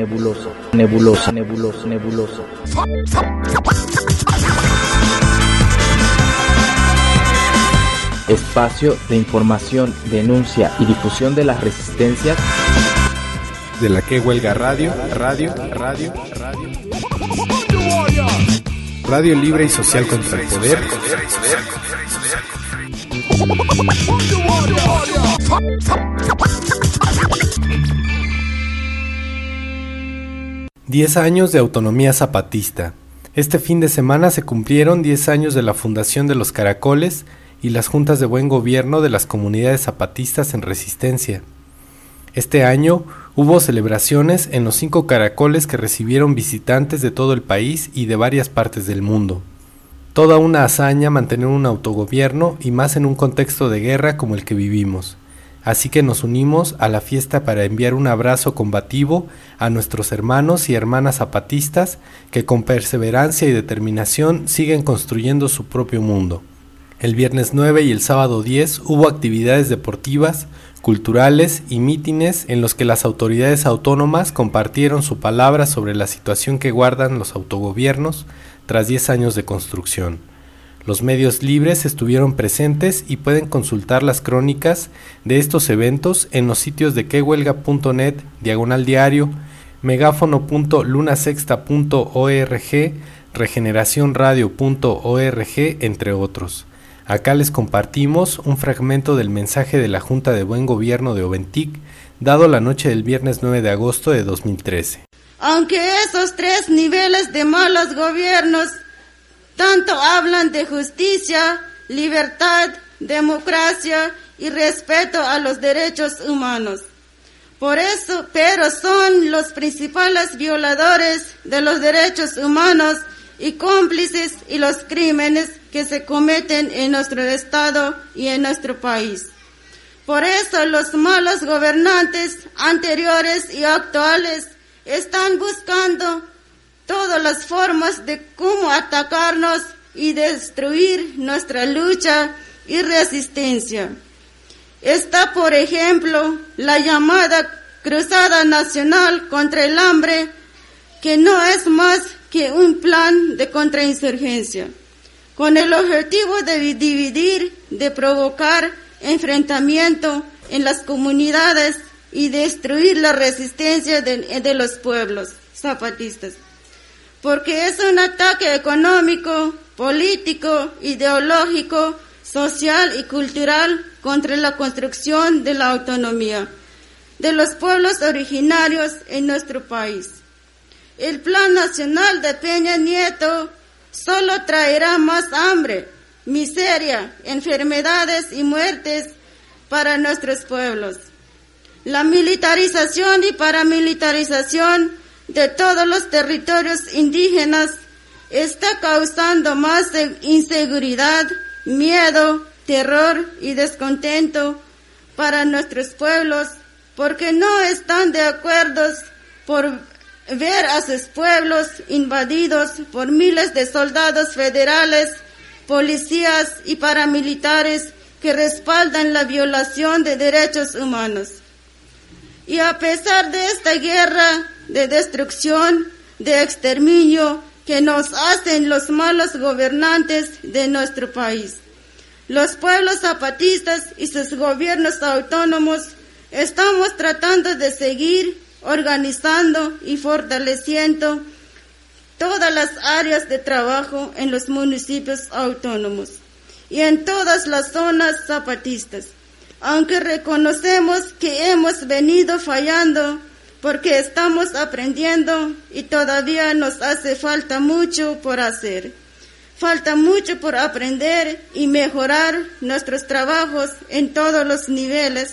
nebulosa, nebulosa, nebulosa, nebulosa. Espacio de información, denuncia y difusión de las resistencias de la que huelga Radio libre y social contra el poder. 10 años de autonomía zapatista. Este fin de semana se cumplieron 10 años de la fundación de los Caracoles y las juntas de buen gobierno de las comunidades zapatistas en resistencia. Este año hubo celebraciones en los 5 caracoles que recibieron visitantes de todo el país y de varias partes del mundo. Toda una hazaña mantener un autogobierno y más en un contexto de guerra como el que vivimos. Así que nos unimos a la fiesta para enviar un abrazo combativo a nuestros hermanos y hermanas zapatistas que con perseverancia y determinación siguen construyendo su propio mundo. El viernes 9 y el sábado 10 hubo actividades deportivas, culturales y mítines en los que las autoridades autónomas compartieron su palabra sobre la situación que guardan los autogobiernos tras 10 años de construcción. Los medios libres estuvieron presentes y pueden consultar las crónicas de estos eventos en los sitios de quehuelga.net/diario, megáfono.lunasexta.org, regeneracionradio.org, entre otros. Acá les compartimos un fragmento del mensaje de la Junta de Buen Gobierno de Oventic, dado la noche del viernes 9 de agosto de 2013. Aunque esos 3 niveles de malos gobiernos tanto hablan de justicia, libertad, democracia y respeto a los derechos humanos. Pero son los principales violadores de los derechos humanos y cómplices y los crímenes que se cometen en nuestro estado y en nuestro país. Por eso los malos gobernantes anteriores y actuales están buscando todas las formas de cómo atacarnos y destruir nuestra lucha y resistencia. Está, por ejemplo, la llamada Cruzada Nacional contra el Hambre, que no es más que un plan de contrainsurgencia, con el objetivo de dividir, de provocar enfrentamiento en las comunidades y destruir la resistencia de los pueblos zapatistas. Porque es un ataque económico, político, ideológico, social y cultural contra la construcción de la autonomía de los pueblos originarios en nuestro país. El Plan Nacional de Peña Nieto solo traerá más hambre, miseria, enfermedades y muertes para nuestros pueblos. La militarización y paramilitarización de todos los territorios indígenas está causando más inseguridad, miedo, terror y descontento para nuestros pueblos, porque no están de acuerdo por ver a sus pueblos invadidos por miles de soldados federales, policías y paramilitares que respaldan la violación de derechos humanos. Y a pesar de esta guerra de destrucción, de exterminio que nos hacen los malos gobernantes de nuestro país, los pueblos zapatistas y sus gobiernos autónomos estamos tratando de seguir organizando y fortaleciendo todas las áreas de trabajo en los municipios autónomos y en todas las zonas zapatistas, aunque reconocemos que hemos venido fallando porque estamos aprendiendo y todavía nos hace falta mucho por hacer. Falta mucho por aprender y mejorar nuestros trabajos en todos los niveles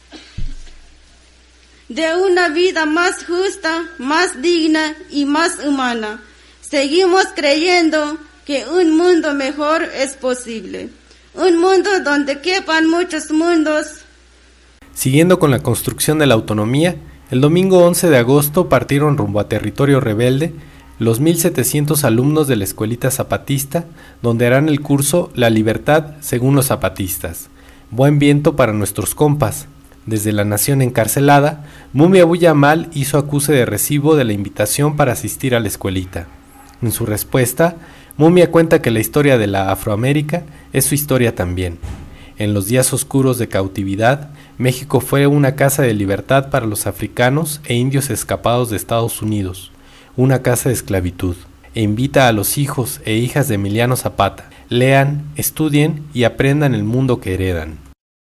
de una vida más justa, más digna y más humana. Seguimos creyendo que un mundo mejor es posible, un mundo donde quepan muchos mundos. Siguiendo con la construcción de la autonomía, el domingo 11 de agosto partieron rumbo a territorio rebelde los 1,700 alumnos de la Escuelita Zapatista, donde harán el curso La Libertad según los zapatistas. Buen viento para nuestros compas. Desde La Nación encarcelada, Mumia Abu Jamal hizo acuse de recibo de la invitación para asistir a la escuelita. En su respuesta, Mumia cuenta que la historia de la Afroamérica es su historia también. En los días oscuros de cautividad, México fue una casa de libertad para los africanos e indios escapados de Estados Unidos, una casa de esclavitud, e invita a los hijos e hijas de Emiliano Zapata: lean, estudien y aprendan el mundo que heredan.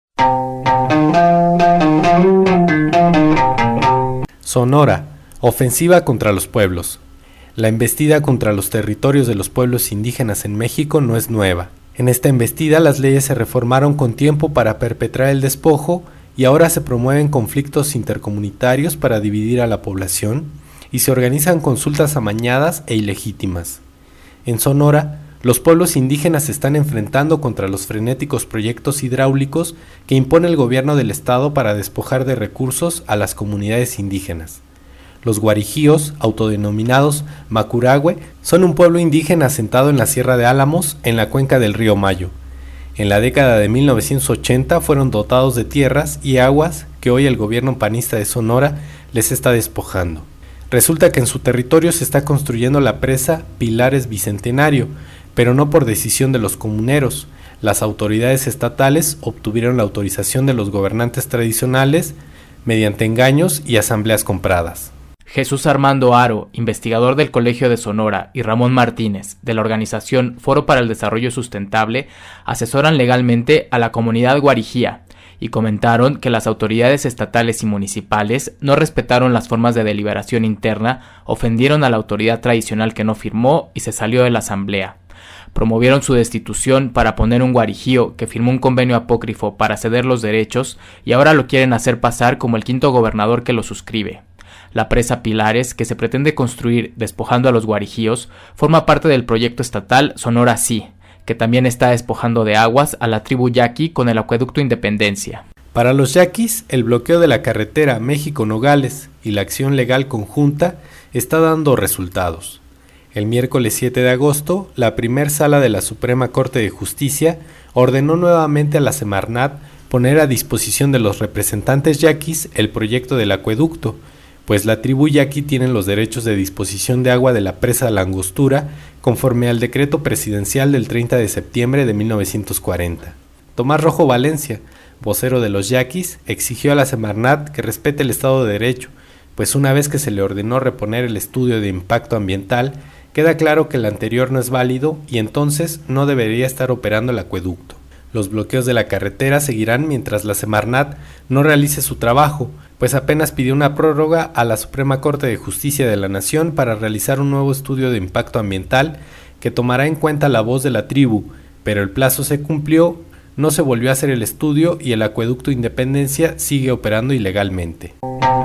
Sonora, ofensiva contra los pueblos. La embestida contra los territorios de los pueblos indígenas en México no es nueva. En esta embestida las leyes se reformaron con tiempo para perpetrar el despojo y ahora se promueven conflictos intercomunitarios para dividir a la población y se organizan consultas amañadas e ilegítimas. En Sonora, los pueblos indígenas se están enfrentando contra los frenéticos proyectos hidráulicos que impone el gobierno del estado para despojar de recursos a las comunidades indígenas. Los guarijíos, autodenominados Macurahue, son un pueblo indígena asentado en la Sierra de Álamos, en la cuenca del río Mayo. En la década de 1980 fueron dotados de tierras y aguas que hoy el gobierno panista de Sonora les está despojando. Resulta que en su territorio se está construyendo la presa Pilares Bicentenario, pero no por decisión de los comuneros. Las autoridades estatales obtuvieron la autorización de los gobernantes tradicionales mediante engaños y asambleas compradas. Jesús Armando Haro, investigador del Colegio de Sonora, y Ramón Martínez, de la organización Foro para el Desarrollo Sustentable, asesoran legalmente a la comunidad guarijía y comentaron que las autoridades estatales y municipales no respetaron las formas de deliberación interna, ofendieron a la autoridad tradicional que no firmó y se salió de la asamblea. Promovieron su destitución para poner un guarijío que firmó un convenio apócrifo para ceder los derechos y ahora lo quieren hacer pasar como el quinto gobernador que lo suscribe. La presa Pilares, que se pretende construir despojando a los guarijíos, forma parte del proyecto estatal Sonora Sí, que también está despojando de aguas a la tribu yaqui con el acueducto Independencia. Para los yaquis, el bloqueo de la carretera México-Nogales y la acción legal conjunta está dando resultados. El miércoles 7 de agosto, la primer sala de la Suprema Corte de Justicia ordenó nuevamente a la Semarnat poner a disposición de los representantes yaquis el proyecto del acueducto, pues la tribu yaqui tiene los derechos de disposición de agua de la presa La Angostura conforme al decreto presidencial del 30 de septiembre de 1940. Tomás Rojo Valencia, vocero de los yaquis, exigió a la Semarnat que respete el Estado de Derecho, pues una vez que se le ordenó reponer el estudio de impacto ambiental, queda claro que el anterior no es válido y entonces no debería estar operando el acueducto. Los bloqueos de la carretera seguirán mientras la Semarnat no realice su trabajo, pues apenas pidió una prórroga a la Suprema Corte de Justicia de la Nación para realizar un nuevo estudio de impacto ambiental que tomará en cuenta la voz de la tribu, pero el plazo se cumplió, no se volvió a hacer el estudio y el acueducto Independencia sigue operando ilegalmente.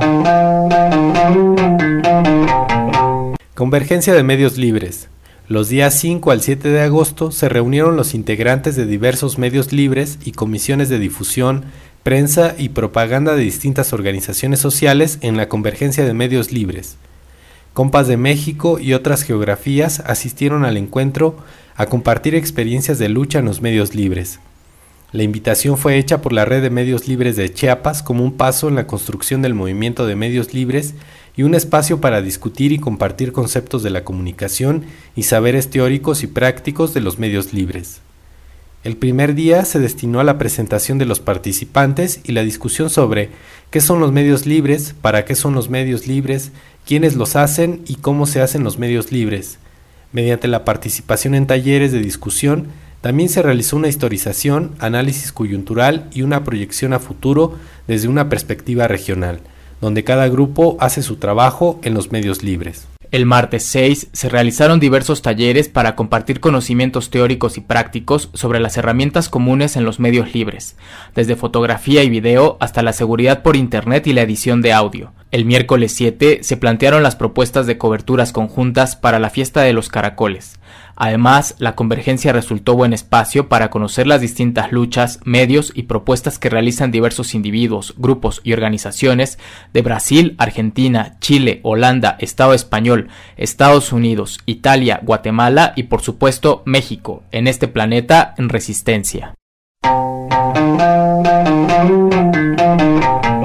Convergencia de medios libres. Los días 5 al 7 de agosto se reunieron los integrantes de diversos medios libres y comisiones de difusión, prensa y propaganda de distintas organizaciones sociales en la Convergencia de Medios Libres. Compas de México y otras geografías asistieron al encuentro a compartir experiencias de lucha en los medios libres. La invitación fue hecha por la Red de Medios Libres de Chiapas como un paso en la construcción del movimiento de medios libres y un espacio para discutir y compartir conceptos de la comunicación y saberes teóricos y prácticos de los medios libres. El primer día se destinó a la presentación de los participantes y la discusión sobre qué son los medios libres, para qué son los medios libres, quiénes los hacen y cómo se hacen los medios libres. Mediante la participación en talleres de discusión, también se realizó una historización, análisis coyuntural y una proyección a futuro desde una perspectiva regional, donde cada grupo hace su trabajo en los medios libres. El martes 6 se realizaron diversos talleres para compartir conocimientos teóricos y prácticos sobre las herramientas comunes en los medios libres, desde fotografía y video hasta la seguridad por internet y la edición de audio. El miércoles 7 se plantearon las propuestas de coberturas conjuntas para la fiesta de los caracoles. Además, la convergencia resultó buen espacio para conocer las distintas luchas, medios y propuestas que realizan diversos individuos, grupos y organizaciones de Brasil, Argentina, Chile, Holanda, Estado Español, Estados Unidos, Italia, Guatemala y por supuesto México, en este planeta en resistencia.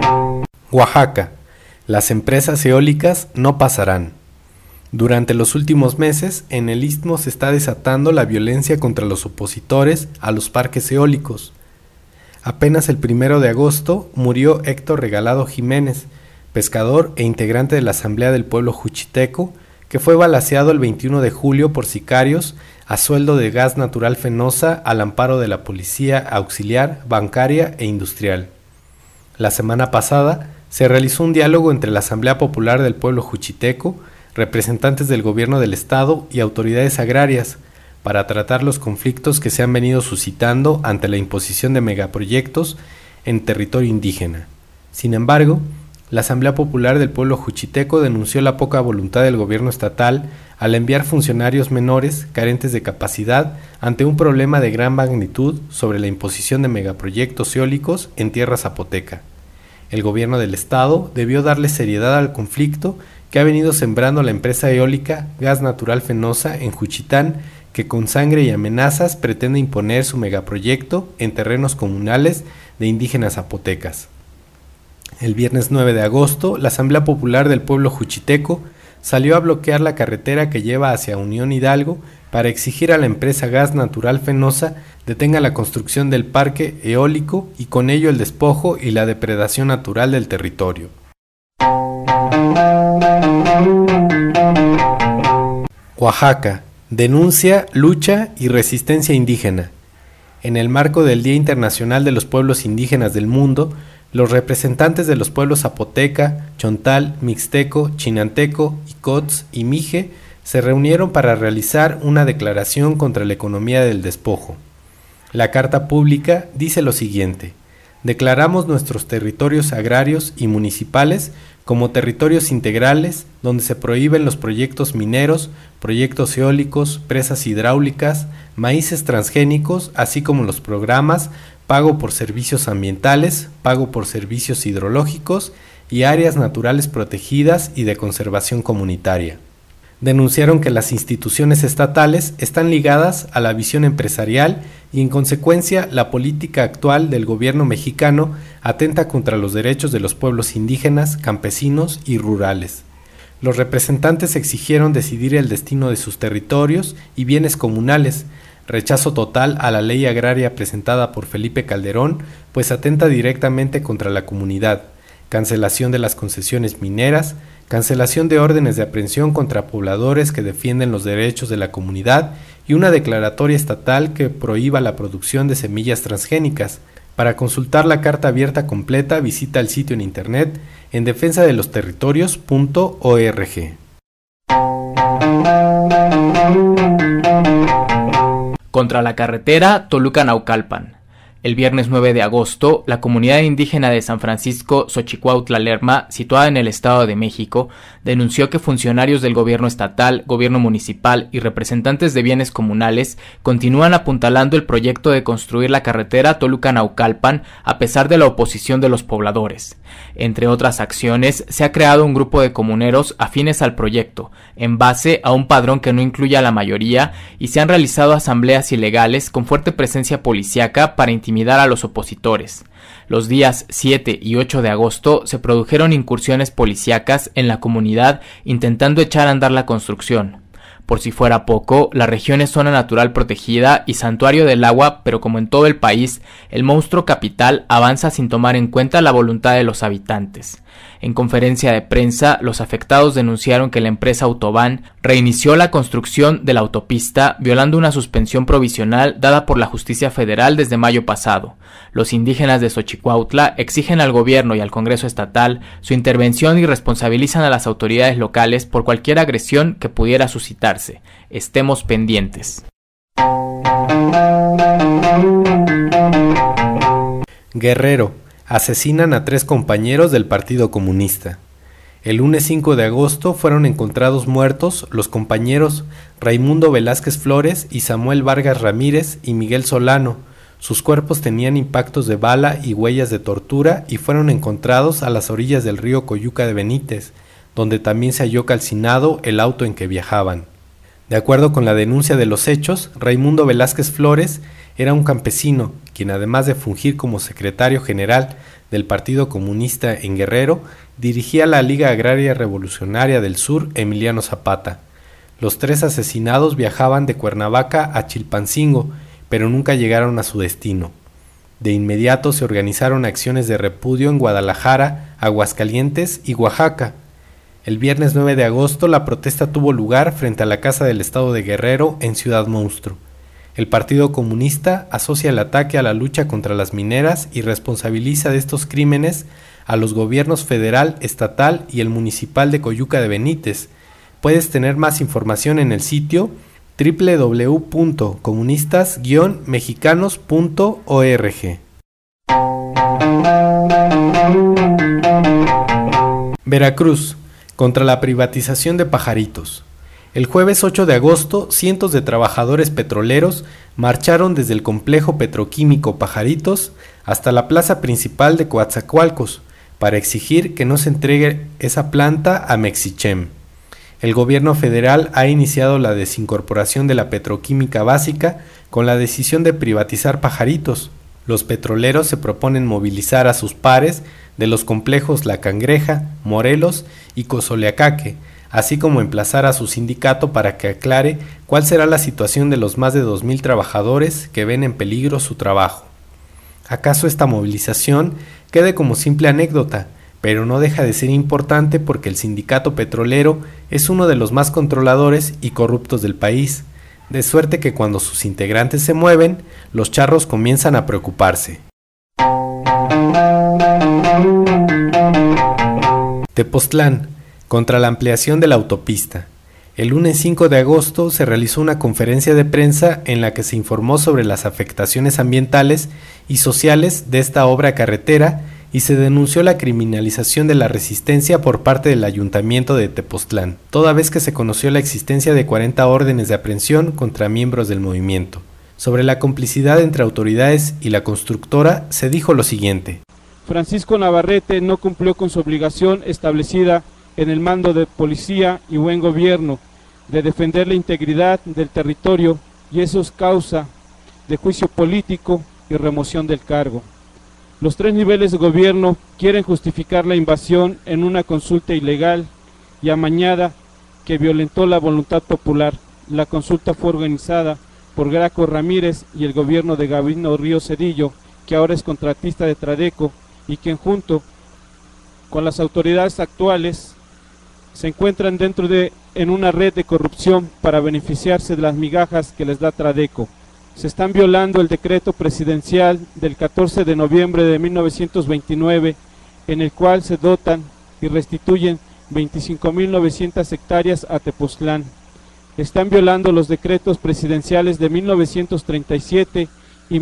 Oaxaca. Las empresas eólicas no pasarán. Durante los últimos meses, en el Istmo se está desatando la violencia contra los opositores a los parques eólicos. Apenas el 1 de agosto murió Héctor Regalado Jiménez, pescador e integrante de la Asamblea del Pueblo Juchiteco, que fue balaceado el 21 de julio por sicarios a sueldo de gas natural Fenosa al amparo de la Policía Auxiliar, Bancaria e Industrial. La semana pasada se realizó un diálogo entre la Asamblea Popular del Pueblo Juchiteco, representantes del gobierno del estado y autoridades agrarias, para tratar los conflictos que se han venido suscitando ante la imposición de megaproyectos en territorio indígena. Sin embargo, la Asamblea Popular del Pueblo Juchiteco denunció la poca voluntad del gobierno estatal al enviar funcionarios menores carentes de capacidad ante un problema de gran magnitud sobre la imposición de megaproyectos eólicos en tierra zapoteca. El gobierno del estado debió darle seriedad al conflicto que ha venido sembrando la empresa eólica Gas Natural Fenosa en Juchitán, que con sangre y amenazas pretende imponer su megaproyecto en terrenos comunales de indígenas zapotecas. El viernes 9 de agosto, la Asamblea Popular del Pueblo Juchiteco salió a bloquear la carretera que lleva hacia Unión Hidalgo para exigir a la empresa Gas Natural Fenosa detenga la construcción del parque eólico y con ello el despojo y la depredación natural del territorio. Oaxaca. Denuncia, lucha y resistencia indígena. En el marco del Día Internacional de los Pueblos Indígenas del Mundo, los representantes de los pueblos zapoteca, chontal, mixteco, chinanteco, icots y mije se reunieron para realizar una declaración contra la economía del despojo. La carta pública dice lo siguiente: declaramos nuestros territorios agrarios y municipales como territorios integrales donde se prohíben los proyectos mineros, proyectos eólicos, presas hidráulicas, maíces transgénicos, así como los programas pago por servicios ambientales, pago por servicios hidrológicos y áreas naturales protegidas y de conservación comunitaria. Denunciaron que las instituciones estatales están ligadas a la visión empresarial y en consecuencia la política actual del gobierno mexicano atenta contra los derechos de los pueblos indígenas, campesinos y rurales. Los representantes exigieron decidir el destino de sus territorios y bienes comunales, rechazo total a la ley agraria presentada por Felipe Calderón, pues atenta directamente contra la comunidad, cancelación de las concesiones mineras, cancelación de órdenes de aprehensión contra pobladores que defienden los derechos de la comunidad y una declaratoria estatal que prohíba la producción de semillas transgénicas. Para consultar la carta abierta completa, visita el sitio en internet en defensadelosterritorios.org. Contra la carretera Toluca-Naucalpan. El viernes 9 de agosto, la comunidad indígena de San Francisco Xochicuautla Lerma, situada en el Estado de México, denunció que funcionarios del gobierno estatal, gobierno municipal y representantes de bienes comunales continúan apuntalando el proyecto de construir la carretera Toluca-Naucalpan a pesar de la oposición de los pobladores. Entre otras acciones, se ha creado un grupo de comuneros afines al proyecto, en base a un padrón que no incluye a la mayoría, y se han realizado asambleas ilegales con fuerte presencia policíaca para intimidar a los opositores. Los días 7 y 8 de agosto se produjeron incursiones policíacas en la comunidad intentando echar a andar la construcción. Por si fuera poco, la región es zona natural protegida y santuario del agua, pero como en todo el país, el monstruo capital avanza sin tomar en cuenta la voluntad de los habitantes. En conferencia de prensa, los afectados denunciaron que la empresa Autobahn reinició la construcción de la autopista, violando una suspensión provisional dada por la Justicia Federal desde mayo pasado. Los indígenas de Xochicuautla exigen al gobierno y al Congreso estatal su intervención y responsabilizan a las autoridades locales por cualquier agresión que pudiera suscitarse. Estemos pendientes. Guerrero. Asesinan a 3 compañeros del Partido Comunista. El lunes 5 de agosto fueron encontrados muertos los compañeros Raimundo Velázquez Flores y Samuel Vargas Ramírez y Miguel Solano. Sus cuerpos tenían impactos de bala y huellas de tortura y fueron encontrados a las orillas del río Coyuca de Benítez, donde también se halló calcinado el auto en que viajaban. De acuerdo con la denuncia de los hechos, Raimundo Velázquez Flores era un campesino quien además de fungir como secretario general del Partido Comunista en Guerrero, dirigía la Liga Agraria Revolucionaria del Sur Emiliano Zapata. Los 3 asesinados viajaban de Cuernavaca a Chilpancingo, pero nunca llegaron a su destino. De inmediato se organizaron acciones de repudio en Guadalajara, Aguascalientes y Oaxaca. El viernes 9 de agosto la protesta tuvo lugar frente a la Casa del Estado de Guerrero en Ciudad Monstruo. El Partido Comunista asocia el ataque a la lucha contra las mineras y responsabiliza de estos crímenes a los gobiernos federal, estatal y el municipal de Coyuca de Benítez. Puedes tener más información en el sitio www.comunistas-mexicanos.org. Veracruz, contra la privatización de Pajaritos. El jueves 8 de agosto, cientos de trabajadores petroleros marcharon desde el complejo petroquímico Pajaritos hasta la plaza principal de Coatzacoalcos para exigir que no se entregue esa planta a Mexichem. El gobierno federal ha iniciado la desincorporación de la petroquímica básica con la decisión de privatizar Pajaritos. Los petroleros se proponen movilizar a sus pares de los complejos La Cangreja, Morelos y Cozoleacaque, así como emplazar a su sindicato para que aclare cuál será la situación de los más de 2,000 trabajadores que ven en peligro su trabajo. ¿Acaso esta movilización quede como simple anécdota? Pero no deja de ser importante porque el sindicato petrolero es uno de los más controladores y corruptos del país, de suerte que cuando sus integrantes se mueven, los charros comienzan a preocuparse. Tepoztlán, contra la ampliación de la autopista. El lunes 5 de agosto se realizó una conferencia de prensa en la que se informó sobre las afectaciones ambientales y sociales de esta obra carretera y se denunció la criminalización de la resistencia por parte del Ayuntamiento de Tepoztlán, toda vez que se conoció la existencia de 40 órdenes de aprehensión contra miembros del movimiento. Sobre la complicidad entre autoridades y la constructora se dijo lo siguiente. Francisco Navarrete no cumplió con su obligación establecida en el mando de policía y buen gobierno de defender la integridad del territorio y eso es causa de juicio político y remoción del cargo. Los 3 niveles de gobierno quieren justificar la invasión en una consulta ilegal y amañada que violentó la voluntad popular. La consulta fue organizada por Graco Ramírez y el gobierno de Gabino Ríos Cedillo, que ahora es contratista de Tradeco y quien junto con las autoridades actuales se encuentran en una red de corrupción para beneficiarse de las migajas que les da Tradeco. Se están violando el decreto presidencial del 14 de noviembre de 1929, en el cual se dotan y restituyen 25.900 hectáreas a Tepoztlán. Están violando los decretos presidenciales de 1937 y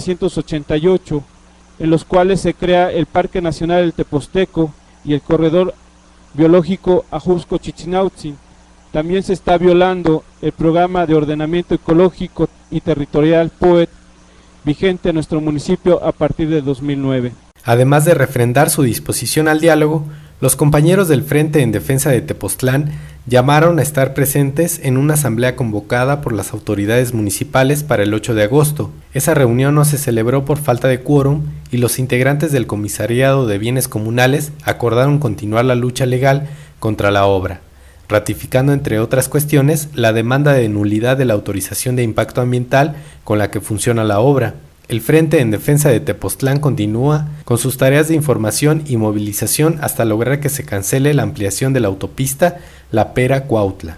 1988, en los cuales se crea el Parque Nacional del Tepozteco y el Corredor Biológico Ajusco-Chichinautzin. También se está violando el programa de ordenamiento ecológico y territorial POET, vigente en nuestro municipio a partir de 2009. Además de refrendar su disposición al diálogo, los compañeros del Frente en Defensa de Tepoztlán llamaron a estar presentes en una asamblea convocada por las autoridades municipales para el 8 de agosto. Esa reunión no se celebró por falta de quórum y los integrantes del Comisariado de Bienes Comunales acordaron continuar la lucha legal contra la obra, ratificando entre otras cuestiones la demanda de nulidad de la autorización de impacto ambiental con la que funciona la obra. El Frente en Defensa de Tepoztlán continúa con sus tareas de información y movilización hasta lograr que se cancele la ampliación de la autopista La Pera-Cuautla.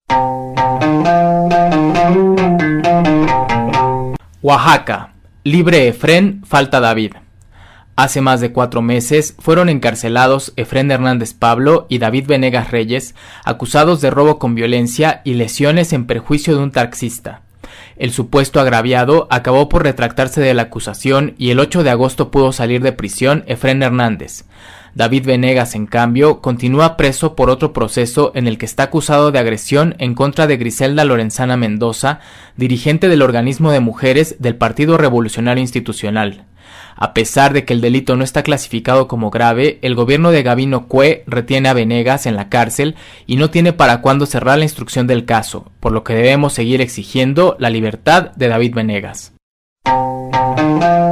Oaxaca. Libre Efrén, falta David. Hace más de 4 meses fueron encarcelados Efrén Hernández Pablo y David Venegas Reyes, acusados de robo con violencia y lesiones en perjuicio de un taxista. El supuesto agraviado acabó por retractarse de la acusación y el 8 de agosto pudo salir de prisión Efrén Hernández. David Venegas, en cambio, continúa preso por otro proceso en el que está acusado de agresión en contra de Griselda Lorenzana Mendoza, dirigente del organismo de mujeres del Partido Revolucionario Institucional. A pesar de que el delito no está clasificado como grave, el gobierno de Gabino Cue retiene a Venegas en la cárcel y no tiene para cuándo cerrar la instrucción del caso, por lo que debemos seguir exigiendo la libertad de David Venegas.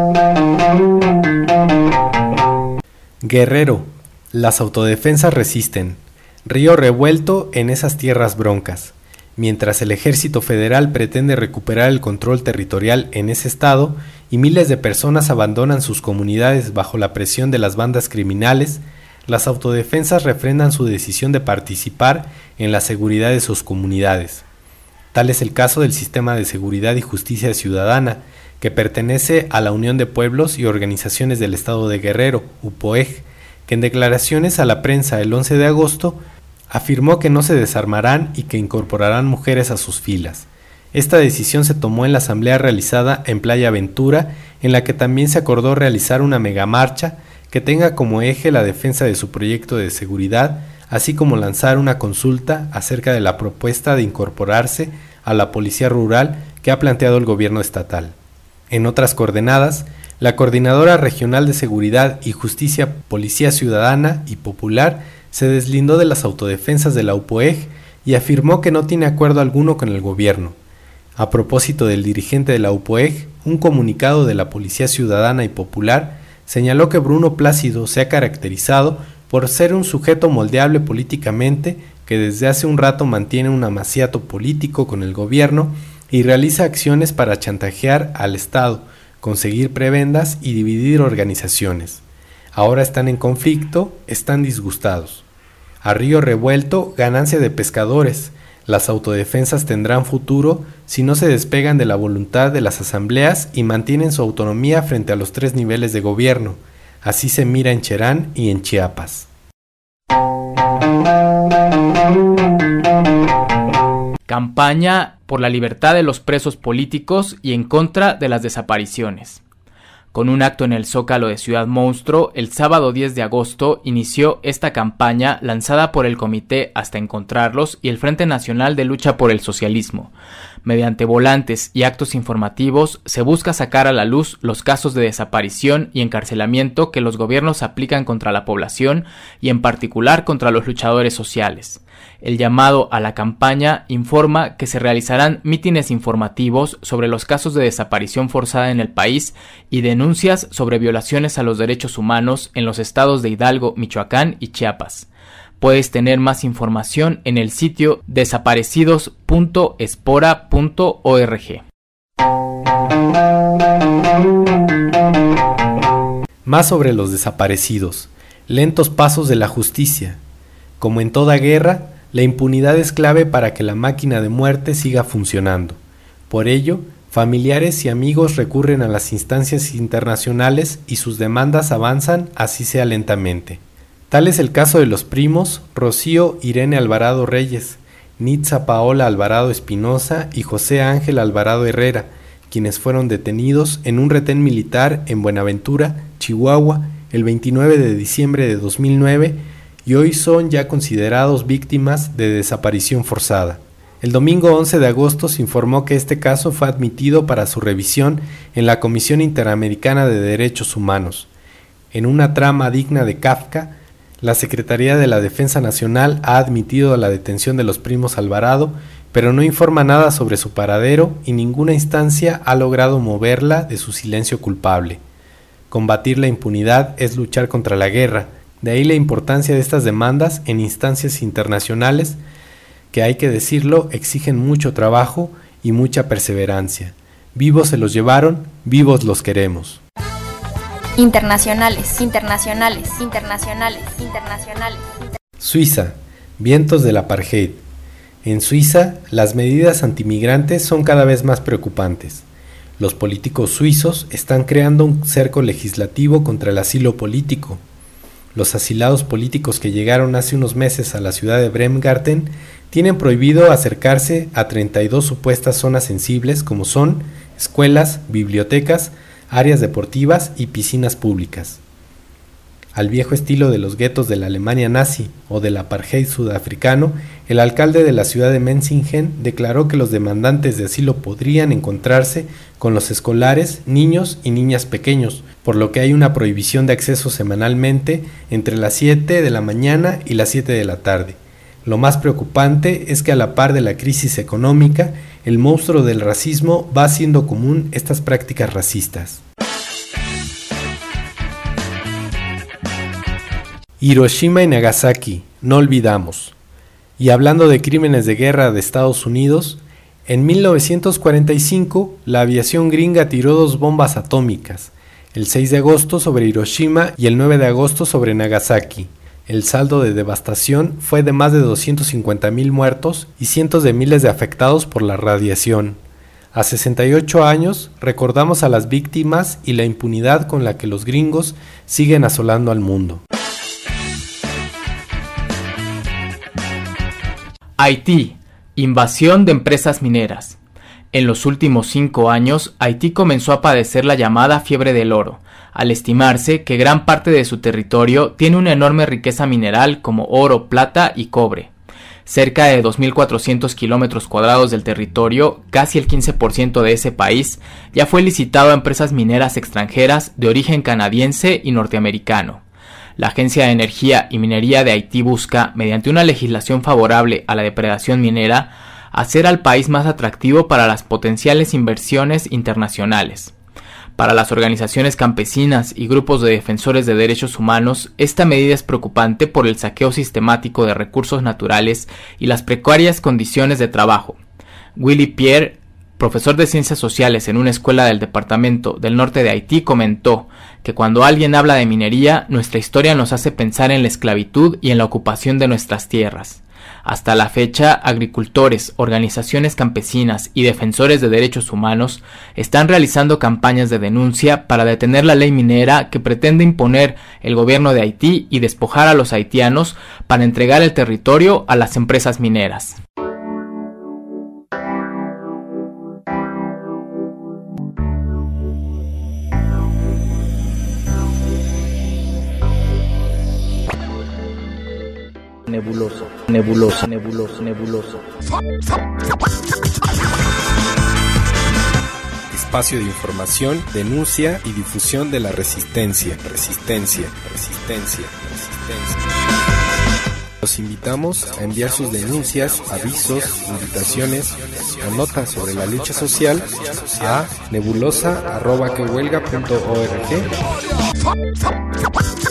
Guerrero. Las autodefensas resisten. Río revuelto en esas tierras broncas. Mientras el ejército federal pretende recuperar el control territorial en ese estado y miles de personas abandonan sus comunidades bajo la presión de las bandas criminales, las autodefensas refrendan su decisión de participar en la seguridad de sus comunidades. Tal es el caso del Sistema de Seguridad y Justicia Ciudadana, que pertenece a la Unión de Pueblos y Organizaciones del Estado de Guerrero, UPOEG, que en declaraciones a la prensa el 11 de agosto afirmó que no se desarmarán y que incorporarán mujeres a sus filas. Esta decisión se tomó en la asamblea realizada en Playa Ventura, en la que también se acordó realizar una megamarcha que tenga como eje la defensa de su proyecto de seguridad, así como lanzar una consulta acerca de la propuesta de incorporarse a la policía rural que ha planteado el gobierno estatal. En otras coordenadas, la Coordinadora Regional de Seguridad y Justicia Policía Ciudadana y Popular se deslindó de las autodefensas de la UPOEG y afirmó que no tiene acuerdo alguno con el gobierno. A propósito del dirigente de la UPOEG, un comunicado de la Policía Ciudadana y Popular señaló que Bruno Plácido se ha caracterizado por ser un sujeto moldeable políticamente que desde hace un rato mantiene un amaciato político con el gobierno y realiza acciones para chantajear al Estado, conseguir prebendas y dividir organizaciones. Ahora están en conflicto, están disgustados. A río revuelto, ganancia de pescadores. Las autodefensas tendrán futuro si no se despegan de la voluntad de las asambleas y mantienen su autonomía frente a los 3 niveles de gobierno. Así se mira en Cherán y en Chiapas. Campaña por la libertad de los presos políticos y en contra de las desapariciones. Con un acto en el Zócalo de Ciudad Monstruo, el sábado 10 de agosto inició esta campaña lanzada por el Comité Hasta Encontrarlos y el Frente Nacional de Lucha por el Socialismo. Mediante volantes y actos informativos se busca sacar a la luz los casos de desaparición y encarcelamiento que los gobiernos aplican contra la población y en particular contra los luchadores sociales. El llamado a la campaña informa que se realizarán mítines informativos sobre los casos de desaparición forzada en el país y denuncias sobre violaciones a los derechos humanos en los estados de Hidalgo, Michoacán y Chiapas. Puedes tener más información en el sitio desaparecidos.espora.org. Más sobre los desaparecidos. Lentos pasos de la justicia. Como en toda guerra, la impunidad es clave para que la máquina de muerte siga funcionando. Por ello, familiares y amigos recurren a las instancias internacionales y sus demandas avanzan, así sea lentamente. Tal es el caso de los primos Rocío Irene Alvarado Reyes, Nitza Paola Alvarado Espinosa y José Ángel Alvarado Herrera, quienes fueron detenidos en un retén militar en Buenaventura, Chihuahua, el 29 de diciembre de 2009 y hoy son ya considerados víctimas de desaparición forzada. El domingo 11 de agosto se informó que este caso fue admitido para su revisión en la Comisión Interamericana de Derechos Humanos. En una trama digna de Kafka, la Secretaría de la Defensa Nacional ha admitido la detención de los primos Alvarado, pero no informa nada sobre su paradero y ninguna instancia ha logrado moverla de su silencio culpable. Combatir la impunidad es luchar contra la guerra, de ahí la importancia de estas demandas en instancias internacionales que, hay que decirlo, exigen mucho trabajo y mucha perseverancia. Vivos se los llevaron, vivos los queremos. Internacionales. Suiza, vientos del apartheid. En Suiza, las medidas antimigrantes son cada vez más preocupantes. Los políticos suizos están creando un cerco legislativo contra el asilo político. Los asilados políticos que llegaron hace unos meses a la ciudad de Bremgarten tienen prohibido acercarse a 32 supuestas zonas sensibles como son escuelas, bibliotecas, áreas deportivas y piscinas públicas. Al viejo estilo de los guetos de la Alemania nazi o del apartheid sudafricano, el alcalde de la ciudad de Menzingen declaró que los demandantes de asilo podrían encontrarse con los escolares, niños y niñas pequeños, por lo que hay una prohibición de acceso semanalmente entre las 7 de la mañana y las 7 de la tarde. Lo más preocupante es que a la par de la crisis económica, el monstruo del racismo va haciendo común estas prácticas racistas. Hiroshima y Nagasaki, no olvidamos. Y hablando de crímenes de guerra de Estados Unidos, en 1945 la aviación gringa tiró 2 bombas atómicas, el 6 de agosto sobre Hiroshima y el 9 de agosto sobre Nagasaki. El saldo de devastación fue de más de 250,000 muertos y cientos de miles de afectados por la radiación. A 68 años recordamos a las víctimas y la impunidad con la que los gringos siguen asolando al mundo. Haití. Invasión de empresas mineras. En los últimos 5 años, Haití comenzó a padecer la llamada fiebre del oro, al estimarse que gran parte de su territorio tiene una enorme riqueza mineral como oro, plata y cobre. Cerca de 2.400 kilómetros cuadrados del territorio, casi el 15% de ese país, ya fue licitado a empresas mineras extranjeras de origen canadiense y norteamericano. La Agencia de Energía y Minería de Haití busca, mediante una legislación favorable a la depredación minera, hacer al país más atractivo para las potenciales inversiones internacionales. Para las organizaciones campesinas y grupos de defensores de derechos humanos, esta medida es preocupante por el saqueo sistemático de recursos naturales y las precarias condiciones de trabajo. Willy Pierre, profesor de ciencias sociales en una escuela del departamento del norte de Haití, comentó que cuando alguien habla de minería, nuestra historia nos hace pensar en la esclavitud y en la ocupación de nuestras tierras. Hasta la fecha, agricultores, organizaciones campesinas y defensores de derechos humanos están realizando campañas de denuncia para detener la ley minera que pretende imponer el gobierno de Haití y despojar a los haitianos para entregar el territorio a las empresas mineras. Nebuloso, nebuloso, nebuloso, nebuloso. Espacio de información, denuncia y difusión de la resistencia. Resistencia. Los invitamos a enviar sus denuncias, avisos, invitaciones o notas sobre la lucha social a nebulosa@quehuelga.org.